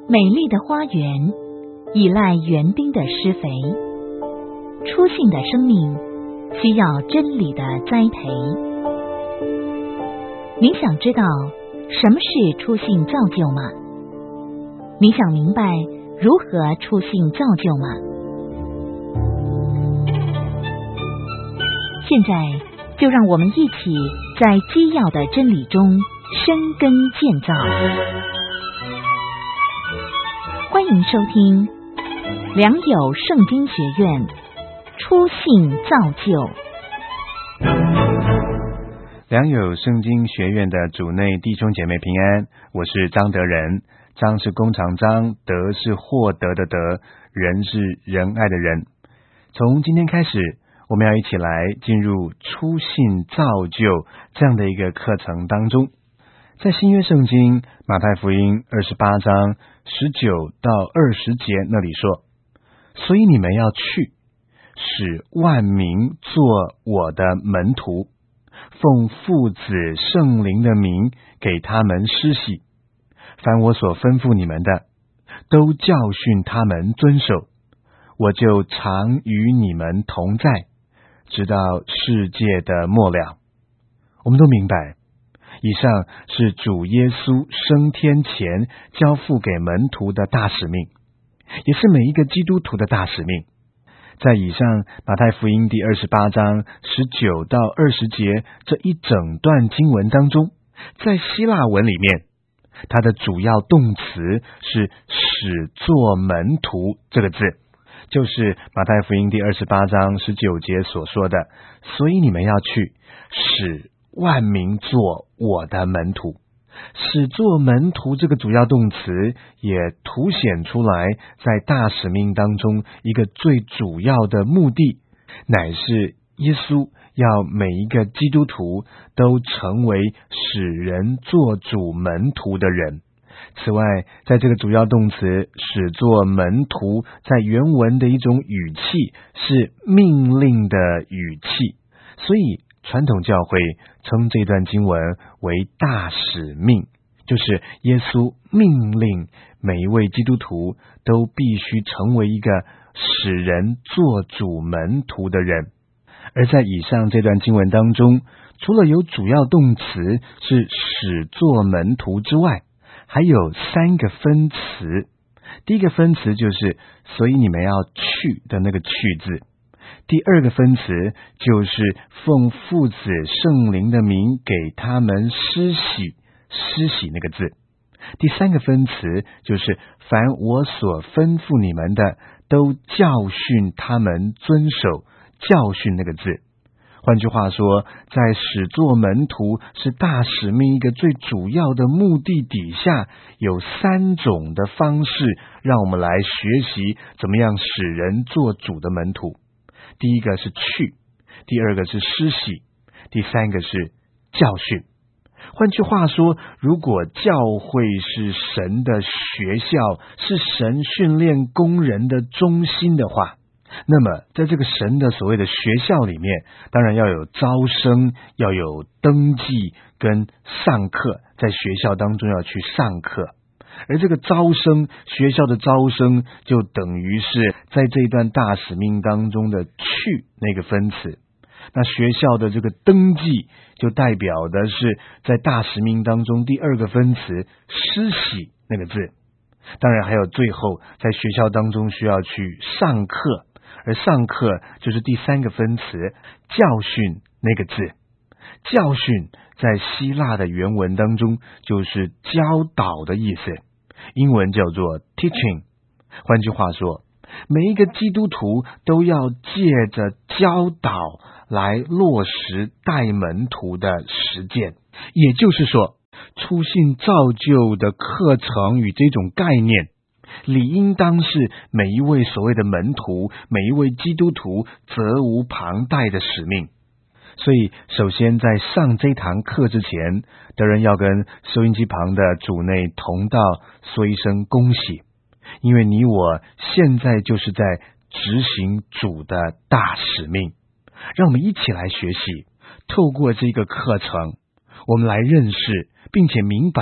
美丽的花园依赖园丁的施肥，初信的生命需要真理的栽培。你想知道什么是初信造就吗？你想明白如何初信造就吗？现在就让我们一起在基要的真理中生根建造。欢迎收听良友圣经学院初信造就。 良友圣经学院的主内弟兄姐妹平安，我是张德仁。张是弓长张，德是获得的德，仁是仁爱的仁。从今天开始，我们要一起来进入初信造就这样的一个课程当中。在新约圣经马太福音28章19到20节那里说，所以你们要去，使万民做我的门徒，奉父子圣灵的名给他们施洗，凡我所吩咐你们的，都教训他们遵守，我就常与你们同在，直到世界的末了。我们都明白，以上是主耶稣升天前交付给门徒的大使命，也是每一个基督徒的大使命。在以上马太福音第28章19到20节这一整段经文当中，在希腊文里面，它的主要动词是使作门徒这个字，就是马太福音第28章19节所说的，所以你们要去，使万民做我的门徒。使作门徒这个主要动词也凸显出来，在大使命当中一个最主要的目的，乃是耶稣要每一个基督徒都成为使人做主门徒的人。此外，在这个主要动词使作门徒，在原文的一种语气是命令的语气，所以传统教会称这段经文为大使命，就是耶稣命令每一位基督徒都必须成为一个使人做主门徒的人。而在以上这段经文当中，除了有主要动词是使作门徒之外，还有3个分词。第一个分词就是所以你们要去的那个去字，第二个分词就是奉父子圣灵的名给他们施洗，施洗那个字。第三个分词就是凡我所吩咐你们的，都教训他们遵守，教训那个字。换句话说，在使作门徒是大使命一个最主要的目的底下，有3种的方式让我们来学习怎么样使人做主的门徒。第一个是去，第二个是施洗，第三个是教训。换句话说，如果教会是神的学校，是神训练工人的中心的话，那么在这个神的所谓的学校里面，当然要有招生，要有登记跟上课，在学校当中要去上课。而这个招生，学校的招生就等于是在这一段大使命当中的去那个分词。那学校的这个登记就代表的是在大使命当中第二个分词施洗那个字。当然还有最后在学校当中需要去上课，而上课就是第3个分词教训那个字。教训在希腊的原文当中就是教导的意思，英文叫做 teaching。 换句话说，每一个基督徒都要借着教导来落实带门徒的实践。也就是说，初信造就的课程与这种概念，理应当是每一位所谓的门徒，每一位基督徒责无旁贷的使命。所以首先在上这堂课之前，德仁要跟收音机旁的主内同道说一声恭喜，因为你我现在就是在执行主的大使命。让我们一起来学习，透过这个课程，我们来认识并且明白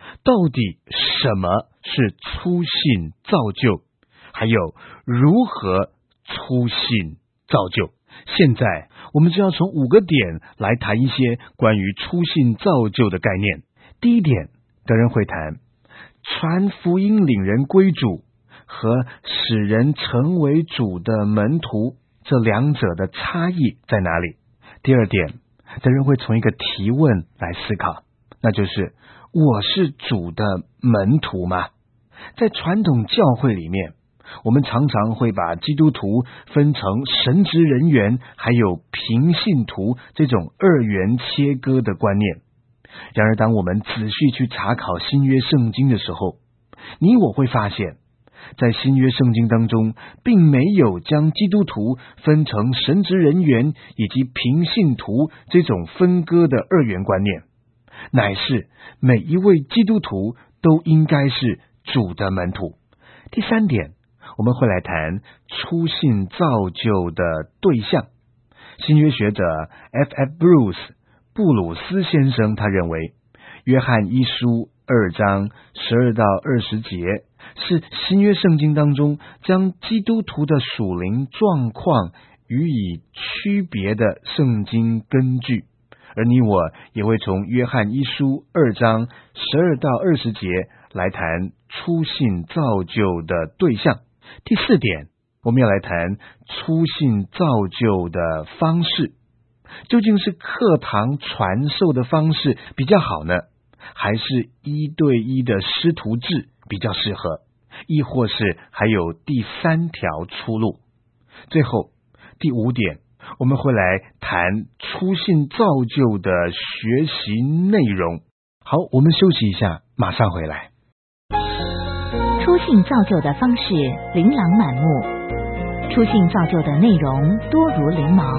到底什么是初信造就，还有如何初信造就。现在我们就要从5个点来谈一些关于初信造就的概念。第一点，德人会谈传福音领人归主和使人成为主的门徒，这两者的差异在哪里？第二点，德人会从一个提问来思考，那就是我是主的门徒吗？在传统教会里面，我们常常会把基督徒分成神职人员还有平信徒这种二元切割的观念。然而当我们仔细去查考新约圣经的时候，你我会发现在新约圣经当中并没有将基督徒分成神职人员以及平信徒这种分割的二元观念，乃是每一位基督徒都应该是主的门徒。第三点，我们会来谈初信造就的对象。新约学者 F.F. Bruce 布鲁斯先生他认为，约翰一书2章12到20节是新约圣经当中将基督徒的属灵状况予以区别的圣经根据，而你我也会从约翰一书2章12到20节来谈初信造就的对象。第四点，我们要来谈初信造就的方式，究竟是课堂传授的方式比较好呢，还是1对1的师徒制比较适合，亦或是还有第3条出路？最后第5点，我们会来谈初信造就的学习内容。好，我们休息一下，马上回来。 初信造就的方式琳琅满目，初信造就的内容多如翎毛。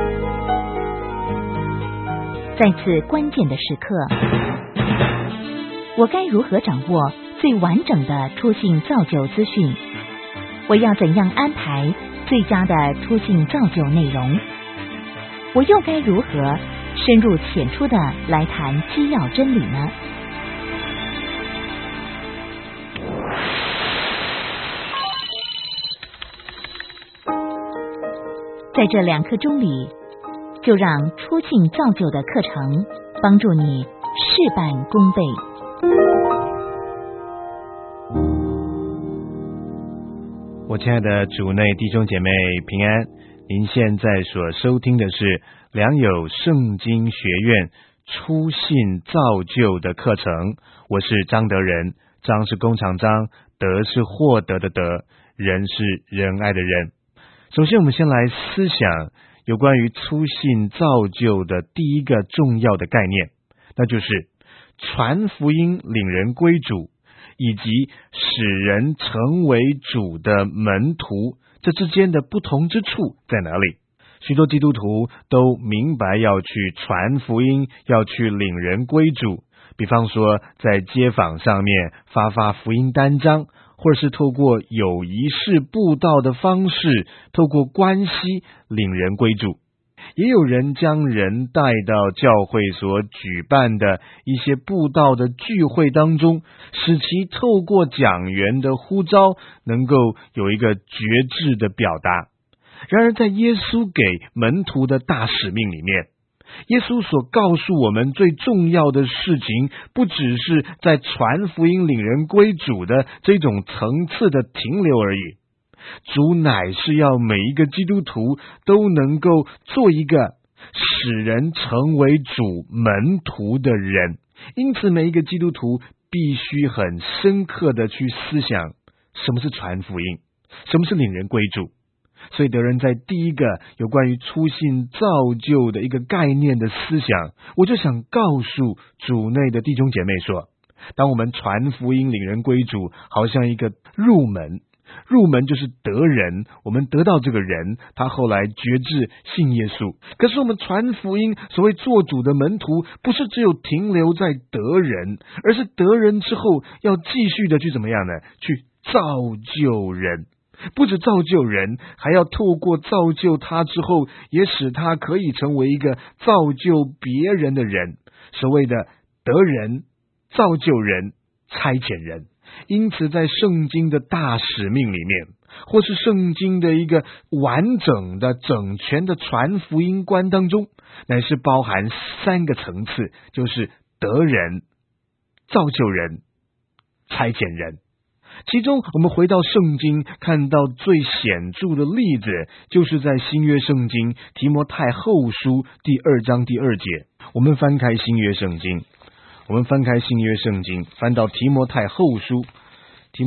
在此关键的时刻，我该如何掌握最完整的初信造就资讯？我要怎样安排最佳的初信造就内容？我又该如何深入浅出的来谈基要真理呢？在这2刻钟里，就让初信造就的课程帮助你事半功倍。 我亲爱的主内弟兄姐妹平安，您现在所收听的是良友圣经学院初信造就的课程，我是张德仁，张是弓长张，德是获得的德，仁是仁爱的仁。首先我们先来思想有关于初信造就的第一个重要的概念，那就是传福音领人归主以及使人成为主的门徒，这之间的不同之处在哪里？许多基督徒都明白要去传福音，要去领人归主，比方说在街坊上面发福音单张，或者是透过有仪式布道的方式，透过关系领人归主。也有人将人带到教会所举办的一些布道的聚会当中，使其透过讲员的呼召能够有一个觉知的表达。然而在耶稣给门徒的大使命里面，耶稣所告诉我们最重要的事情，不只是在传福音领人归主的这种层次的停留而已。主乃是要每一个基督徒都能够做一个使人成为主门徒的人，因此每一个基督徒必须很深刻的去思想什么是传福音，什么是领人归主。所以德仁在第一个有关于初信造就的一个概念的思想，我就想告诉主内的弟兄姐妹说，当我们传福音领人归主，好像一个入门就是得人，我们得到这个人，他后来决志信耶稣。可是我们传福音，所谓做主的门徒，不是只有停留在得人，而是得人之后要继续的去怎么样呢？去造就人。不止造就人，还要透过造就他之后，也使他可以成为一个造就别人的人。所谓的得人、造就人， 差遣人。因此在圣经的大使命里面，或是圣经的一个完整的整全的传福音观当中，乃是包含3个层次，就是得人、造就人、差遣人。其中我们回到圣经，看到最显著的例子，就是在新约圣经提摩太后书第2章第2节。我们翻开新约圣经，翻到提摩太后书第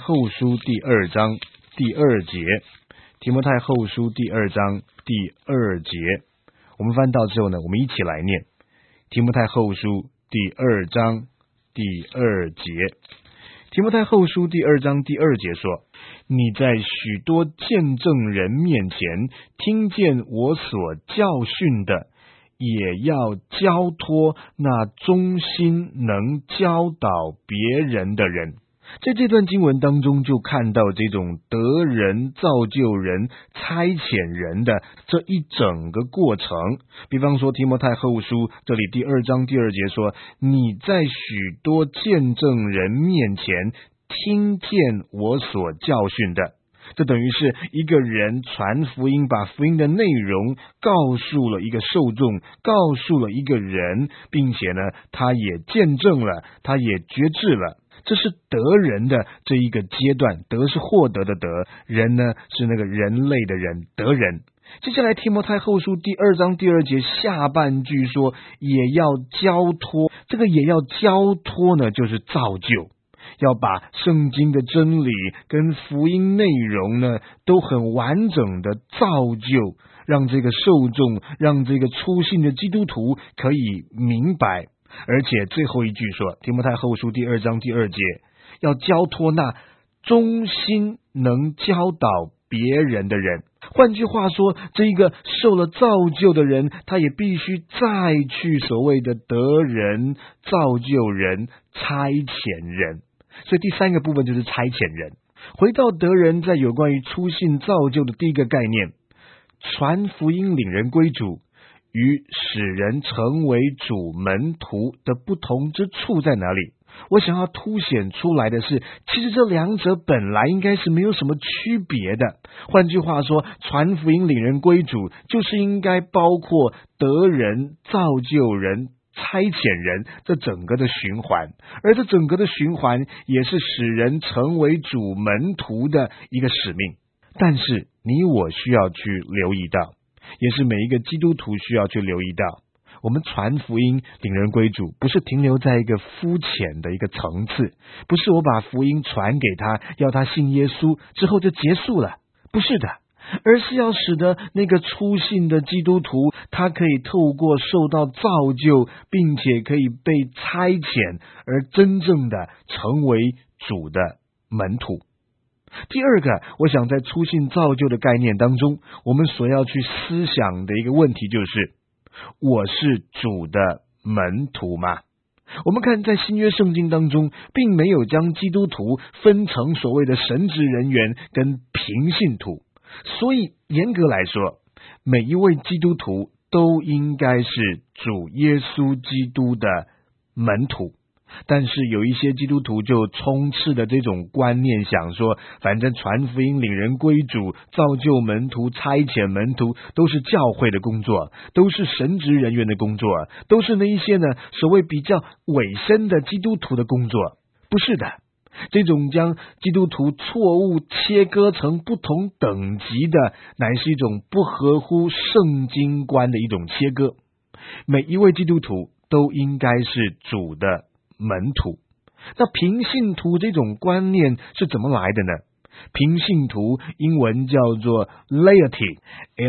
2章第2节。提摩太后书第2章第2节，我们翻到之后呢，我们一起来念提摩太后书第2章第2节。提摩太后书第2章第2节说：你在许多见证人面前听见我所教训的，也要交托那忠心能教导别人的人。在这段经文当中，就看到这种得人、造就人、差遣人的这一整个过程。比方说提摩太后书这里第2章第2节说：你在许多见证人面前听见我所教训的。这等于是一个人传福音，把福音的内容告诉了一个受众，告诉了一个人，并且呢，他也见证了，他也觉知了。这是得人的这一个阶段，得是获得的得，人呢是那个人类的人，得人。接下来提摩太后书第2章第2节下半句说也要交托，这个也要交托呢，就是造就，要把圣经的真理跟福音内容呢都很完整的造就，让这个受众，让这个初信的基督徒可以明白。而且最后一句说，提摩太后书第2章第2节要交托那忠心能教导别人的人。换句话说，这一个受了造就的人，他也必须再去所谓的得人、造就人、差遣人。所以第3个部分就是差遣人。回到得人，在有关于初信造就的第一个概念，传福音领人归主与使人成为主门徒的不同之处在哪里？我想要凸显出来的是，其实这2者本来应该是没有什么区别的。换句话说，传福音领人归主就是应该包括得人、造就人、差遣人这整个的循环，而这整个的循环也是使人成为主门徒的一个使命。但是你我需要去留意到，也是每一个基督徒需要去留意到，我们传福音领人归主不是停留在一个肤浅的一个层次，不是我把福音传给他，要他信耶稣之后就结束了，不是的，而是要使得那个初信的基督徒，他可以透过受到造就，并且可以被差遣，而真正的成为主的门徒。第2个，我想在初信造就的概念当中，我们所要去思想的一个问题就是，我是主的门徒吗？我们看在新约圣经当中，并没有将基督徒分成所谓的神职人员跟平信徒，所以严格来说，每一位基督徒都应该是主耶稣基督的门徒。但是有一些基督徒就充斥的这种观念，想说反正传福音领人归主、造就门徒、差遣门徒都是教会的工作，都是神职人员的工作，都是那一些呢所谓比较委身的基督徒的工作。不是的，这种将基督徒错误切割成不同等级的，乃是一种不合乎圣经观的一种切割。每一位基督徒都应该是主的门徒。那平信徒这种观念是怎么来的呢？平信徒英文叫做 laity，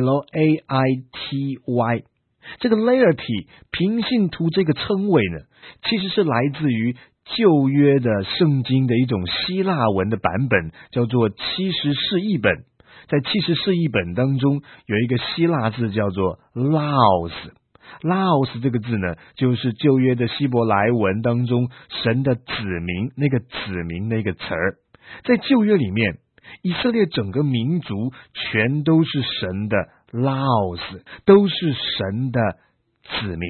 L-A-I-T-Y。 这个 laity 平信徒这个称谓呢，其实是来自于旧约的圣经的一种希腊文的版本，叫做70士译本。在70士译本当中有一个希腊字叫做 Laos。Laos 这个字呢，就是旧约的希伯来文当中神的子民，那个子民那个词儿。在旧约里面，以色列整个民族全都是神的 Laos， 都是神的子民。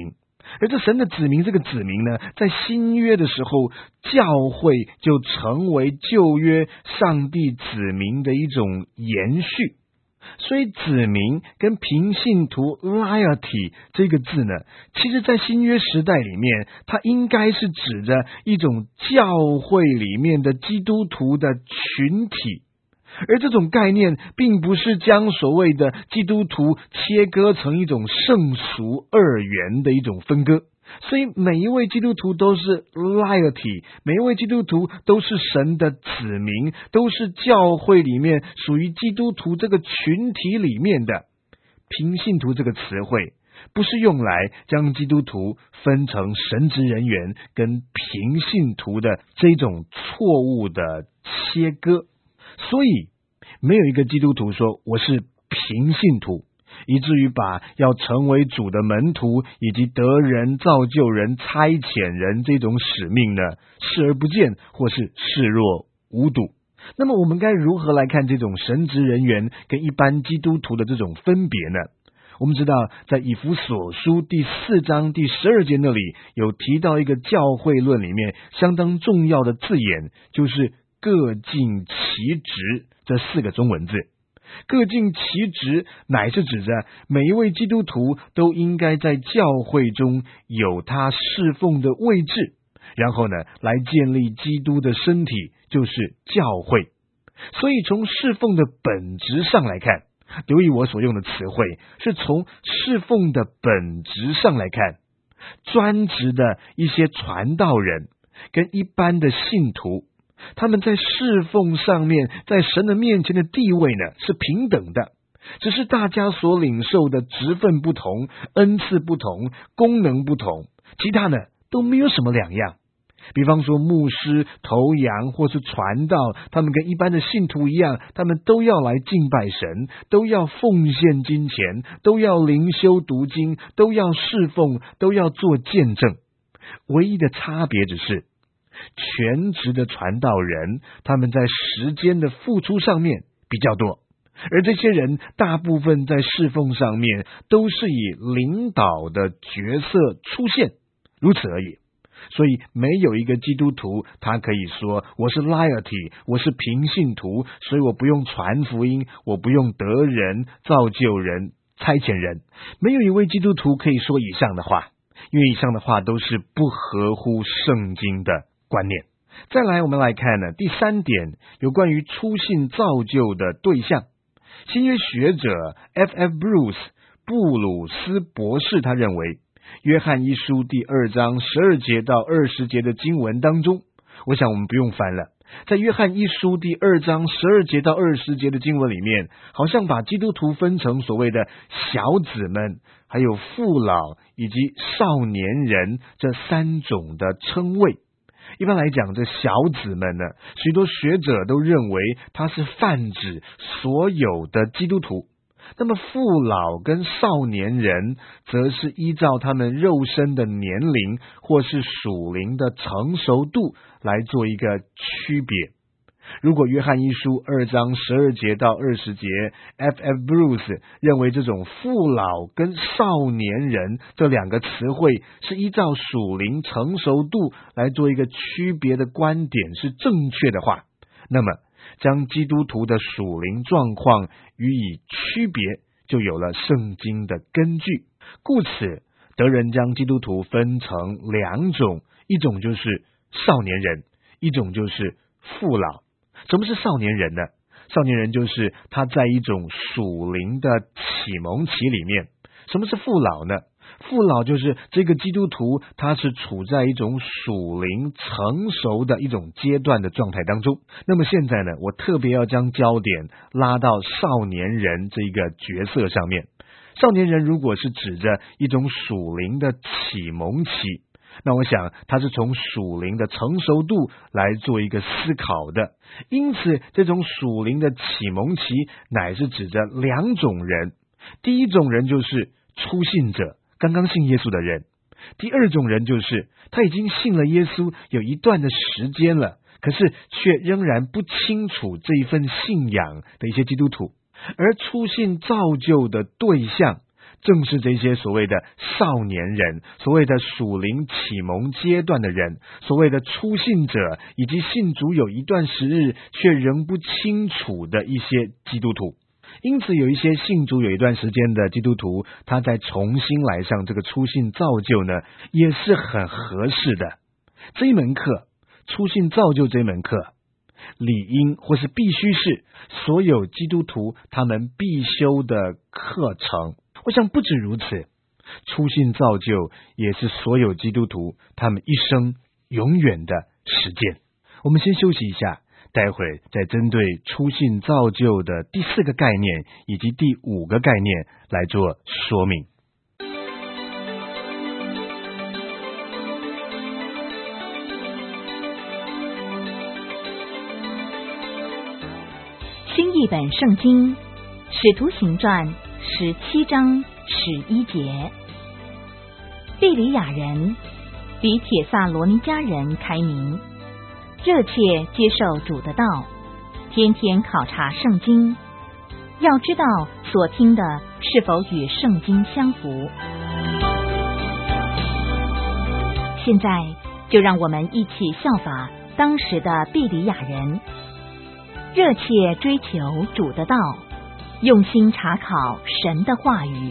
而这神的子民，这个子民呢，在新约的时候，教会就成为旧约上帝子民的一种延续。所以子民跟平信徒 laity 这个字呢，其实在新约时代里面，它应该是指着一种教会里面的基督徒的群体。而这种概念并不是将所谓的基督徒切割成一种圣俗二元的一种分割，所以每一位基督徒都是 laity， 每一位基督徒都是神的子民，都是教会里面属于基督徒这个群体里面的。平信徒这个词汇不是用来将基督徒分成神职人员跟平信徒的这种错误的切割，所以没有一个基督徒说我是平信徒，以至于把要成为主的门徒以及得人、造就人、差遣人这种使命呢视而不见，或是视若无睹。那么我们该如何来看这种神职人员跟一般基督徒的这种分别呢？我们知道在以弗所书第4章第12节那里有提到一个教会论里面相当重要的字眼，就是各尽其职这4个中文字。各尽其职乃是指着每一位基督徒都应该在教会中有他侍奉的位置，然后呢来建立基督的身体，就是教会。所以从侍奉的本质上来看，留意我所用的词汇是从侍奉的本质上来看，专职的一些传道人跟一般的信徒，他们在侍奉上面，在神的面前的地位呢是平等的，只是大家所领受的职分不同，恩赐不同，功能不同，其他呢都没有什么两样。比方说牧师、头羊或是传道，他们跟一般的信徒一样，他们都要来敬拜神，都要奉献金钱，都要灵修读经，都要侍奉，都要做见证。唯一的差别只是全职的传道人，他们在时间的付出上面比较多，而这些人大部分在侍奉上面都是以领导的角色出现，如此而已。所以没有一个基督徒他可以说我是 laity， 我是平信徒，所以我不用传福音，我不用得人、造就人、差遣人。没有一位基督徒可以说以上的话，因为以上的话都是不合乎圣经的观念。再来我们来看呢，第3点有关于初信造就的对象。新约学者 F.F. Bruce 布鲁斯博士他认为，约翰一书第2章12节到20节的经文当中，我想我们不用翻了，在约翰一书第2章12节到20节的经文里面，好像把基督徒分成所谓的小子们，还有父老以及少年人这3种的称谓。一般来讲，这小子们呢，许多学者都认为它是泛指所有的基督徒。那么父老跟少年人则是依照他们肉身的年龄或是属灵的成熟度来做一个区别。如果约翰一书2章12节到20节 F.F. Bruce 认为这种父老跟少年人这2个词汇是依照属灵成熟度来做一个区别的观点是正确的话，那么将基督徒的属灵状况予以区别，就有了圣经的根据。故此得人将基督徒分成2种，一种就是少年人，一种就是父老。什么是少年人呢？少年人就是他在一种属灵的启蒙期里面。什么是父老呢？父老就是这个基督徒他是处在一种属灵成熟的一种阶段的状态当中。那么现在呢，我特别要将焦点拉到少年人这个角色上面。少年人如果是指着一种属灵的启蒙期，那我想他是从属灵的成熟度来做一个思考的。因此这种属灵的启蒙期乃是指着2种人。第一种人就是初信者，刚刚信耶稣的人。第2种人就是他已经信了耶稣有一段的时间了，可是却仍然不清楚这一份信仰的一些基督徒。而初信造就的对象正是这些所谓的少年人，所谓的属灵启蒙阶段的人，所谓的初信者，以及信主有一段时日却仍不清楚的一些基督徒。因此有一些信主有一段时间的基督徒，他在重新来上这个初信造就呢，也是很合适的。这一门课，初信造就这门课，理应或是必须是所有基督徒他们必修的课程。我想不止如此，初信造就也是所有基督徒他们一生永远的实践。我们先休息一下，待会再针对初信造就的第4个概念以及第5个概念来做说明。 新译本圣经使徒行传17章11节，庇里亚人比帖撒罗尼迦人开明，热切接受主的道，天天考察圣经，要知道所听的是否与圣经相符。现在就让我们一起效法当时的庇里亚人，热切追求主的道，用心查考神的话语。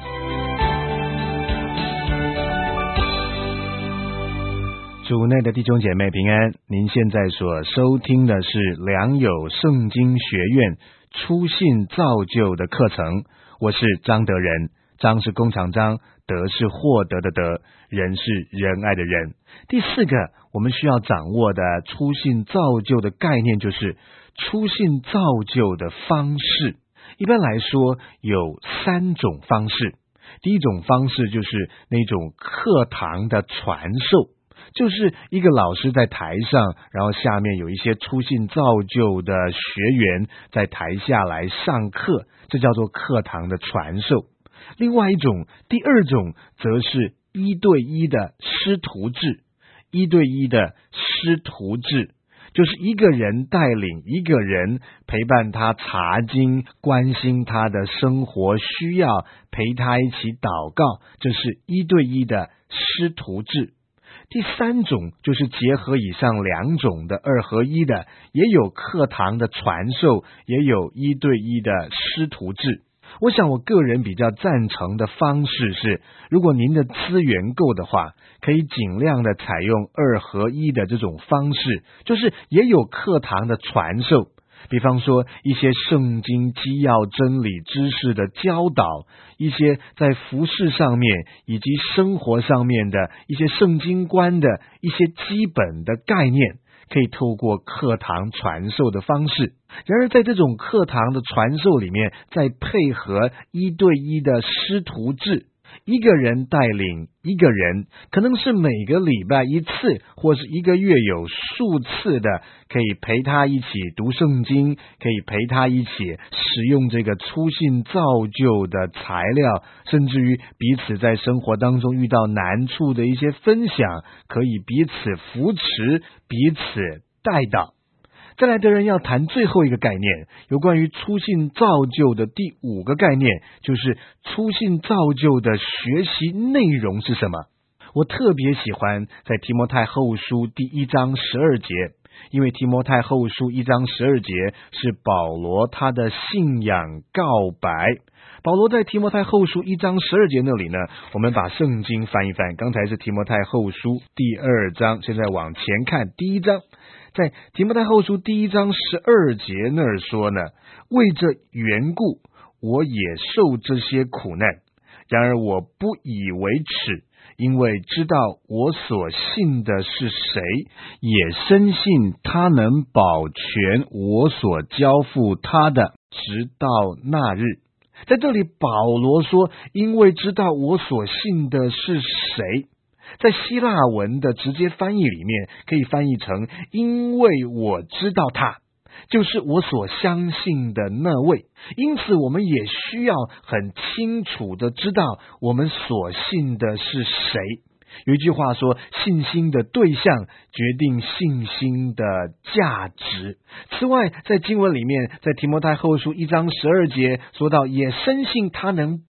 主内的弟兄姐妹平安，您现在所收听的是良友圣经学院初信造就的课程，我是张德仁，张是弓长张，德是获得的德，仁是仁爱的仁。第4个我们需要掌握的初信造就的概念，就是初信造就的方式。一般来说有3种方式。第一种方式就是那种课堂的传授，就是一个老师在台上，然后下面有一些初信造就的学员在台下来上课，这叫做课堂的传授。另外一种，第2种则是1对1的师徒制。1对1的师徒制就是一个人带领一个人，陪伴他查经，关心他的生活需要，陪他一起祷告，这是1对1的师徒制。第3种就是结合以上2种的2合1的，也有课堂的传授，也有1对1的师徒制。我想我个人比较赞成的方式是，如果您的资源够的话，可以尽量的采用2合1的这种方式，就是也有课堂的传授，比方说一些圣经基要真理知识的教导，一些在服事上面以及生活上面的一些圣经观的一些基本的概念，可以透过课堂传授的方式。然而在这种课堂的传授里面，再配合1对1的师徒制，一个人带领一个人，可能是每个礼拜1次，或是1个月有数次的，可以陪他一起读圣经，可以陪他一起使用这个初信造就的材料，甚至于彼此在生活当中遇到难处的一些分享，可以彼此扶持，彼此带导。再来的人要谈最后一个概念，有关于初信造就的第5个概念，就是初信造就的学习内容是什么。我特别喜欢在提摩太后书第1章12节，因为提摩太后书1章12节是保罗他的信仰告白。保罗在提摩太后书1章12节那里呢，我们把圣经翻一翻，刚才是提摩太后书第2章，现在往前看第1章，在提摩太后书第1章12节那儿说呢，为这缘故我也受这些苦难，然而我不以为耻，因为知道我所信的是谁，也深信他能保全我所交付他的，直到那日。在这里保罗说，因为知道我所信的是谁，在希腊文的直接翻译里面可以翻译成因为我知道他，就是我所相信的那位。因此我们也需要很清楚的知道我们所信的是谁。有一句话说，信心的对象决定信心的价值。此外，在经文里面，在提摩太后书1章12节说到，也深信他能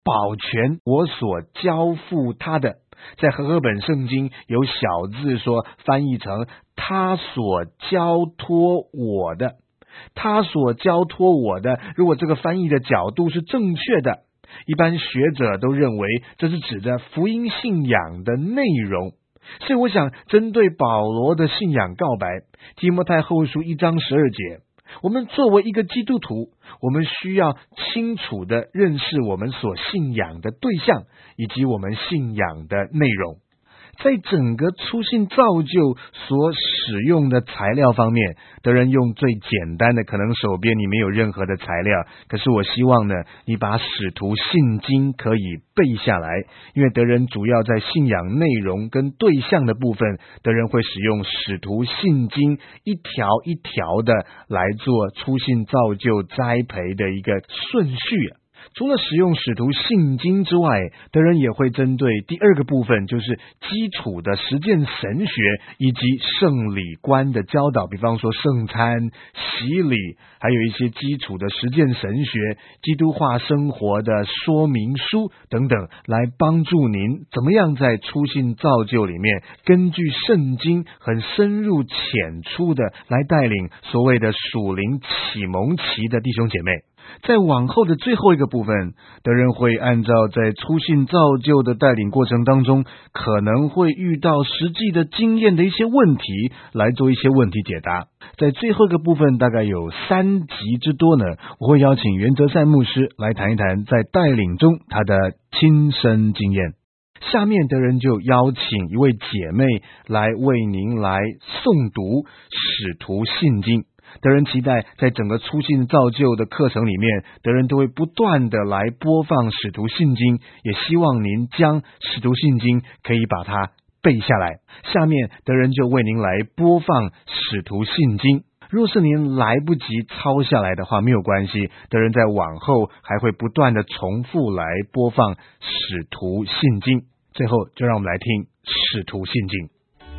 保全我所交付他的。在和合本圣经有小字说翻译成他所交托我的，他所交托我的，如果这个翻译的角度是正确的，一般学者都认为这是指着福音信仰的内容。所以我想针对保罗的信仰告白，提摩太后书1章12节，我们作为一个基督徒，我们需要清楚地认识我们所信仰的对象以及我们信仰的内容。在整个初信造就所使用的材料方面，德人用最简单的，可能手边你没有任何的材料，可是我希望呢，你把使徒信经可以背下来，因为德人主要在信仰内容跟对象的部分，德人会使用使徒信经一条一条的来做初信造就栽培的一个顺序。除了使用使徒信经之外，德人也会针对第二个部分，就是基础的实践神学以及圣礼观的教导，比方说圣餐、洗礼，还有一些基础的实践神学、基督化生活的说明书等等，来帮助您怎么样在初信造就里面，根据圣经很深入浅出的来带领所谓的属灵启蒙期的弟兄姐妹。在往后的最后一个部分，德人会按照在初信造就的带领过程当中可能会遇到实际的经验的一些问题，来做一些问题解答。在最后一个部分，大概有3集之多呢，我会邀请袁哲善牧师来谈一谈在带领中他的亲身经验。下面德人就邀请一位姐妹来为您来诵读使徒信经。德人期待在整个初信造就的课程里面，德人都会不断的来播放使徒信经，也希望您将使徒信经可以把它背下来。下面德人就为您来播放使徒信经，若是您来不及抄下来的话，没有关系，德人在往后还会不断的重复来播放使徒信经。最后就让我们来听使徒信经。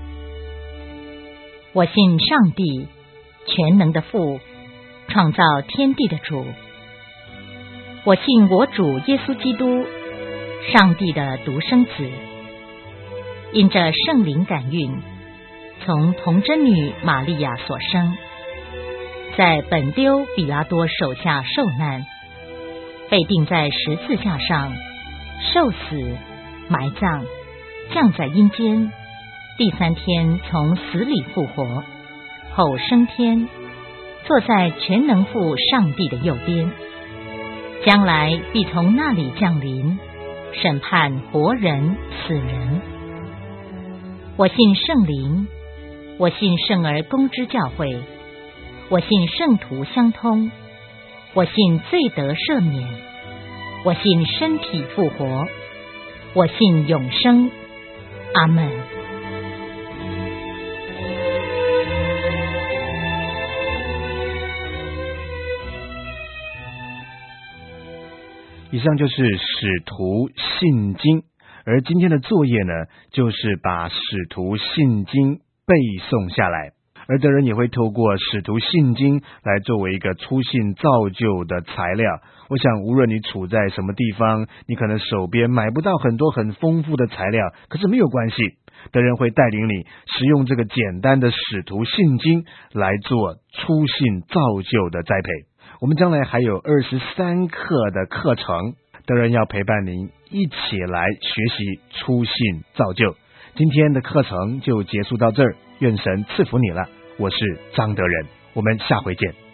我信上帝全能的父，创造天地的主。我信我主耶稣基督，上帝的独生子，因着圣灵感孕，从童贞女玛利亚所生，在本丢比拉多手下受难，被钉在十字架上，受死，埋葬，降在阴间，第3天从死里复活，后升天，坐在全能父上帝的右边，将来必从那里降临，审判活人死人。我信圣灵，我信圣而公之教会，我信圣徒相通，我信罪得赦免，我信身体复活，我信永生。阿们。 以上就是使徒信经，而今天的作业呢，就是把使徒信经背诵下来。而德人也会透过使徒信经来作为一个初信造就的材料。我想无论你处在什么地方，你可能手边买不到很多很丰富的材料，可是没有关系，德人会带领你使用这个简单的使徒信经来做初信造就的栽培。我们将来还有23课的课程，德人要陪伴您一起来学习初信造就。今天的课程就结束到这儿，愿神赐福你了。我是张德仁，我们下回见。